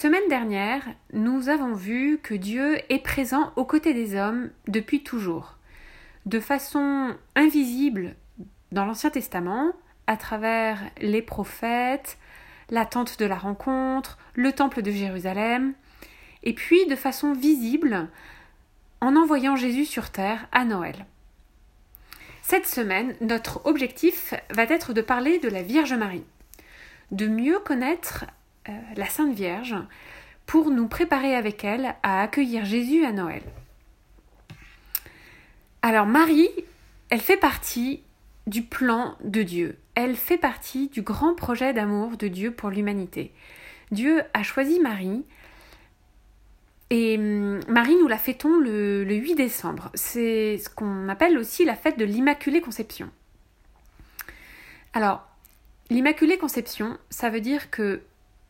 Semaine dernière, nous avons vu que Dieu est présent aux côtés des hommes depuis toujours, de façon invisible dans l'Ancien Testament, à travers les prophètes, la tente de la rencontre, le temple de Jérusalem, et puis de façon visible en envoyant Jésus sur terre à Noël. Cette semaine, notre objectif va être de parler de la Vierge Marie, de mieux connaître la Sainte Vierge pour nous préparer avec elle à accueillir Jésus à Noël. Alors Marie, elle fait partie du plan de Dieu. Elle fait partie du grand projet d'amour de Dieu pour l'humanité. Dieu a choisi Marie et Marie, nous la fêtons le 8 décembre. C'est ce qu'on appelle aussi la fête de l'Immaculée Conception. Alors, l'Immaculée Conception, ça veut dire que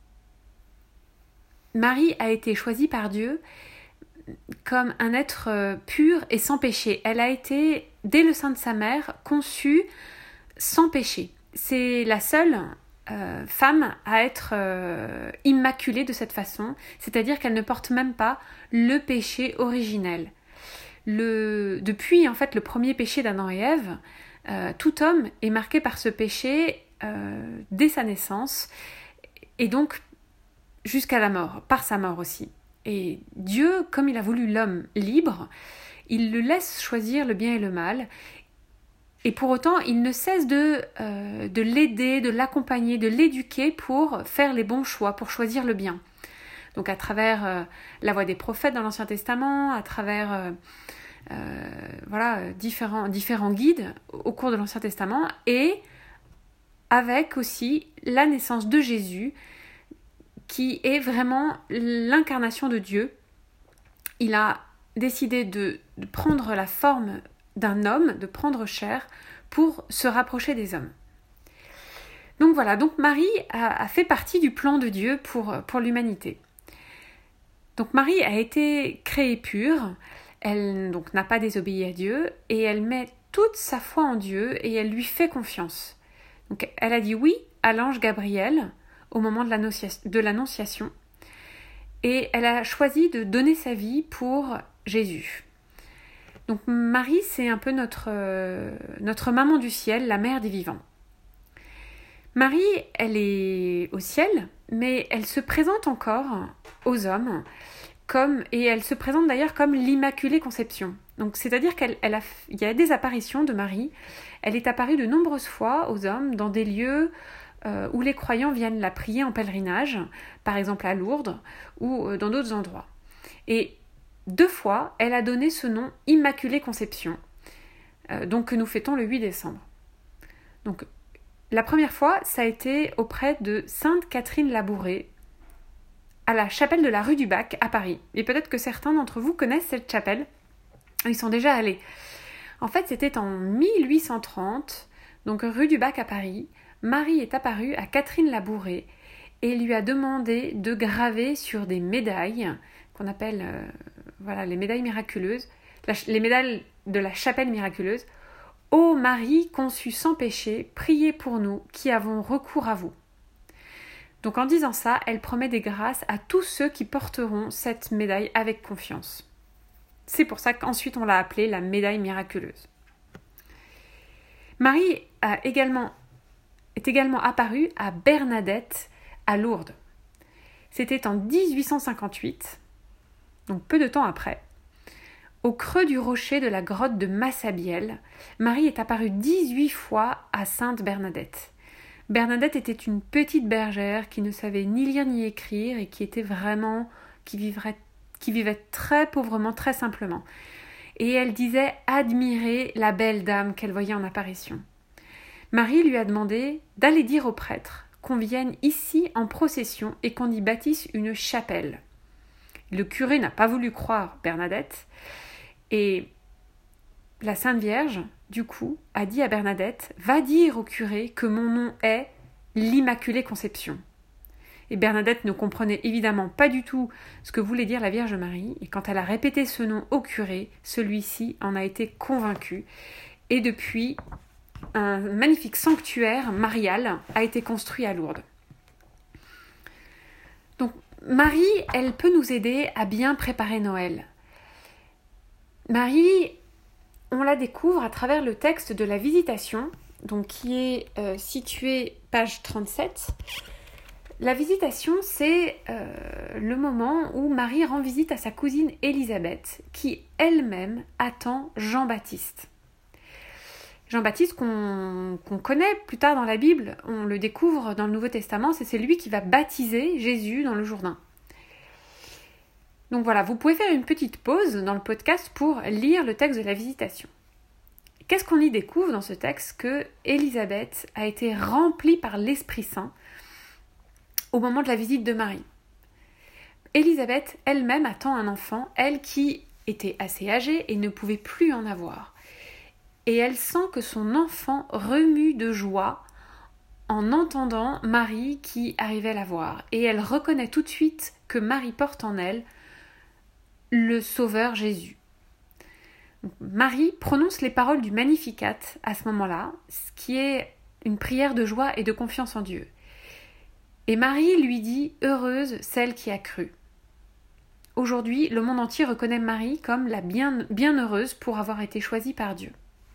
Marie a été choisie par Dieu comme un être pur et sans péché. Elle a été, dès le sein de sa mère, conçue sans péché. C'est la seule femme à être immaculée de cette façon, c'est-à-dire qu'elle ne porte même pas le péché originel. Depuis en fait le premier péché d'Adam et Ève, tout homme est marqué par ce péché dès sa naissance, et donc jusqu'à la mort, par sa mort aussi. Et Dieu, comme il a voulu l'homme libre, il le laisse choisir le bien et le mal, et pour autant, il ne cesse de l'aider, de l'accompagner, de l'éduquer pour faire les bons choix, pour choisir le bien. Donc à travers la voix des prophètes dans l'Ancien Testament, à travers différents guides au cours de l'Ancien Testament, et avec aussi la naissance de Jésus, qui est vraiment l'incarnation de Dieu. Il a décidé de prendre la forme d'un homme, de prendre chair, pour se rapprocher des hommes. Donc voilà, donc Marie a fait partie du plan de Dieu pour l'humanité. Donc Marie a été créée pure, elle donc n'a pas désobéi à Dieu, et elle met toute sa foi en Dieu, et elle lui fait confiance. Donc elle a dit oui à l'ange Gabriel, au moment de l'Annonciation, et elle a choisi de donner sa vie pour Jésus. Donc Marie, c'est un peu notre maman du ciel, la mère des vivants. Marie, elle est au ciel, mais elle se présente encore aux hommes, et elle se présente d'ailleurs comme l'Immaculée Conception. Donc c'est-à-dire il y a des apparitions de Marie, elle est apparue de nombreuses fois aux hommes dans des lieux où les croyants viennent la prier en pèlerinage, par exemple à Lourdes ou dans d'autres endroits. Et 2 fois, elle a donné ce nom Immaculée Conception, donc que nous fêtons le 8 décembre. Donc la première fois, ça a été auprès de Sainte Catherine Labouré, à la chapelle de la rue du Bac à Paris. Et peut-être que certains d'entre vous connaissent cette chapelle, ils sont déjà allés. En fait, c'était en 1830, donc rue du Bac à Paris. Marie est apparue à Catherine Labouré et lui a demandé de graver sur des médailles qu'on appelle les médailles miraculeuses, les médailles de la chapelle miraculeuse. « Ô Marie conçue sans péché, priez pour nous qui avons recours à vous. » Donc en disant ça, elle promet des grâces à tous ceux qui porteront cette médaille avec confiance. C'est pour ça qu'ensuite on l'a appelée la médaille miraculeuse. Marie est également apparue à Bernadette, à Lourdes. C'était en 1858, donc peu de temps après. Au creux du rocher de la grotte de Massabielle, Marie est apparue 18 fois à Sainte Bernadette. Bernadette était une petite bergère qui ne savait ni lire ni écrire et qui vivait très pauvrement, très simplement. Et elle disait admirer la belle dame qu'elle voyait en apparition. Marie lui a demandé d'aller dire au prêtre qu'on vienne ici en procession et qu'on y bâtisse une chapelle. Le curé n'a pas voulu croire Bernadette et la Sainte Vierge, du coup, a dit à Bernadette « Va dire au curé que mon nom est l'Immaculée Conception ». Et Bernadette ne comprenait évidemment pas du tout ce que voulait dire la Vierge Marie, et quand elle a répété ce nom au curé, celui-ci en a été convaincu. Et depuis, un magnifique sanctuaire marial a été construit à Lourdes. Donc, Marie, elle peut nous aider à bien préparer Noël. Marie, on la découvre à travers le texte de la Visitation, donc qui est situé page 37. La Visitation, c'est le moment où Marie rend visite à sa cousine Élisabeth, qui elle-même attend Jean-Baptiste. Jean-Baptiste qu'on connaît plus tard dans la Bible, on le découvre dans le Nouveau Testament, c'est lui qui va baptiser Jésus dans le Jourdain. Donc voilà, vous pouvez faire une petite pause dans le podcast pour lire le texte de la Visitation. Qu'est-ce qu'on y découvre dans ce texte? Que Élisabeth a été remplie par l'Esprit Saint au moment de la visite de Marie. Élisabeth elle-même attend un enfant, elle qui était assez âgée et ne pouvait plus en avoir. Et elle sent que son enfant remue de joie en entendant Marie qui arrivait la voir. Et elle reconnaît tout de suite que Marie porte en elle le Sauveur Jésus. Marie prononce les paroles du Magnificat à ce moment-là, ce qui est une prière de joie et de confiance en Dieu. Et Marie lui dit « Heureuse celle qui a cru ». Aujourd'hui, le monde entier reconnaît Marie comme la bienheureuse pour avoir été choisie par Dieu.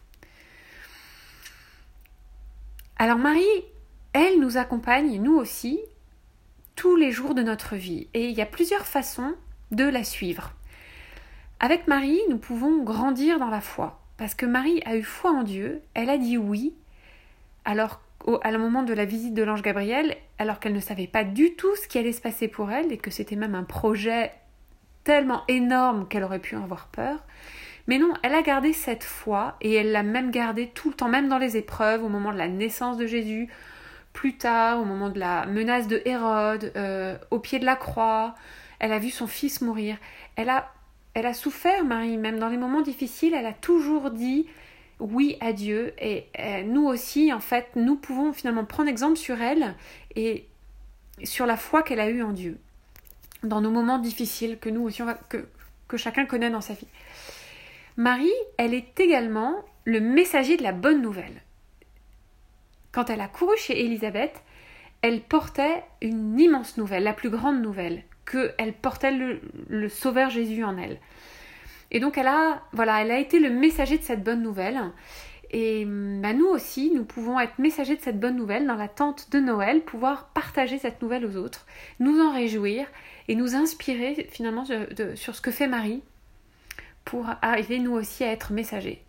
Alors Marie, elle nous accompagne, nous aussi, tous les jours de notre vie. Et il y a plusieurs façons de la suivre. Avec Marie, nous pouvons grandir dans la foi. Parce que Marie a eu foi en Dieu, elle a dit oui, alors à le moment de la visite de l'ange Gabriel, alors qu'elle ne savait pas du tout ce qui allait se passer pour elle, et que c'était même un projet tellement énorme qu'elle aurait pu en avoir peur. Mais non, elle a gardé cette foi et elle l'a même gardée tout le temps, même dans les épreuves, au moment de la naissance de Jésus, plus tard, au moment de la menace de Hérode, au pied de la croix. Elle a vu son fils mourir. Elle a souffert, Marie, même dans les moments difficiles, elle a toujours dit oui à Dieu. Et nous aussi, en fait, nous pouvons finalement prendre exemple sur elle et sur la foi qu'elle a eue en Dieu, dans nos moments difficiles que nous aussi, que chacun connaît dans sa vie. Marie, elle est également le messager de la bonne nouvelle. Quand elle a couru chez Élisabeth, elle portait une immense nouvelle, la plus grande nouvelle, qu'elle portait le Sauveur Jésus en elle. Et donc elle a été le messager de cette bonne nouvelle. Et nous aussi, nous pouvons être messagers de cette bonne nouvelle dans l'attente de Noël, pouvoir partager cette nouvelle aux autres, nous en réjouir et nous inspirer finalement sur ce que fait Marie, pour arriver nous aussi à être messagers.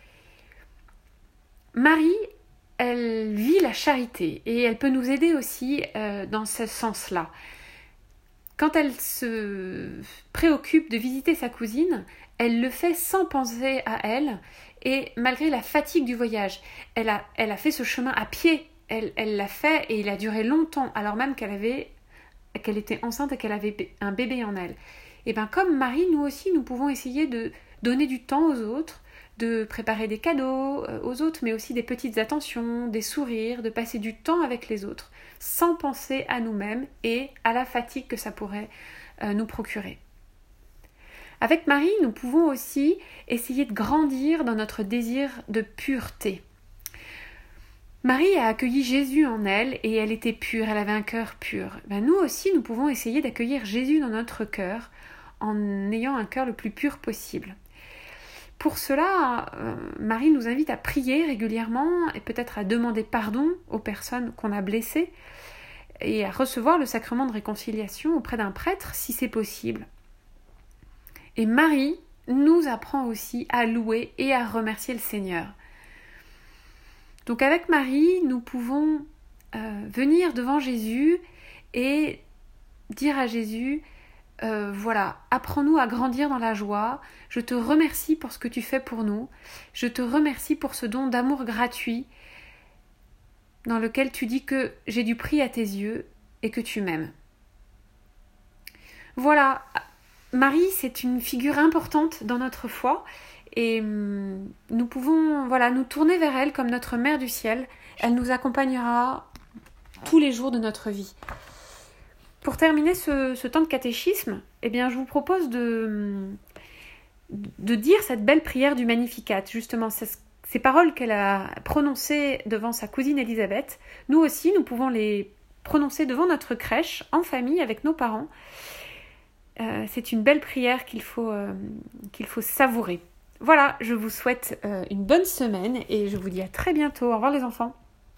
Marie, elle vit la charité et elle peut nous aider aussi dans ce sens-là. Quand elle se préoccupe de visiter sa cousine, elle le fait sans penser à elle et malgré la fatigue du voyage. Elle a fait ce chemin à pied, elle l'a fait et il a duré longtemps alors même qu'elle était enceinte et qu'elle avait un bébé en elle. Et bien comme Marie, nous aussi, nous pouvons essayer de donner du temps aux autres, de préparer des cadeaux aux autres, mais aussi des petites attentions, des sourires, de passer du temps avec les autres, sans penser à nous-mêmes et à la fatigue que ça pourrait nous procurer. Avec Marie, nous pouvons aussi essayer de grandir dans notre désir de pureté. Marie a accueilli Jésus en elle et elle était pure, elle avait un cœur pur. Nous aussi, nous pouvons essayer d'accueillir Jésus dans notre cœur en ayant un cœur le plus pur possible. Pour cela, Marie nous invite à prier régulièrement et peut-être à demander pardon aux personnes qu'on a blessées et à recevoir le sacrement de réconciliation auprès d'un prêtre si c'est possible. Et Marie nous apprend aussi à louer et à remercier le Seigneur. Donc avec Marie, nous pouvons venir devant Jésus et dire à Jésus apprends-nous à grandir dans la joie. Je te remercie pour ce que tu fais pour nous. Je te remercie pour ce don d'amour gratuit dans lequel tu dis que j'ai du prix à tes yeux et que tu m'aimes. Voilà, Marie, c'est une figure importante dans notre foi et nous pouvons nous tourner vers elle comme notre Mère du ciel. Elle nous accompagnera tous les jours de notre vie. Pour terminer ce temps de catéchisme, je vous propose de dire cette belle prière du Magnificat, justement, ces paroles qu'elle a prononcées devant sa cousine Élisabeth. Nous aussi, nous pouvons les prononcer devant notre crèche, en famille, avec nos parents. C'est une belle prière qu'il faut savourer. Voilà, je vous souhaite une bonne semaine et je vous dis à très bientôt. Au revoir les enfants.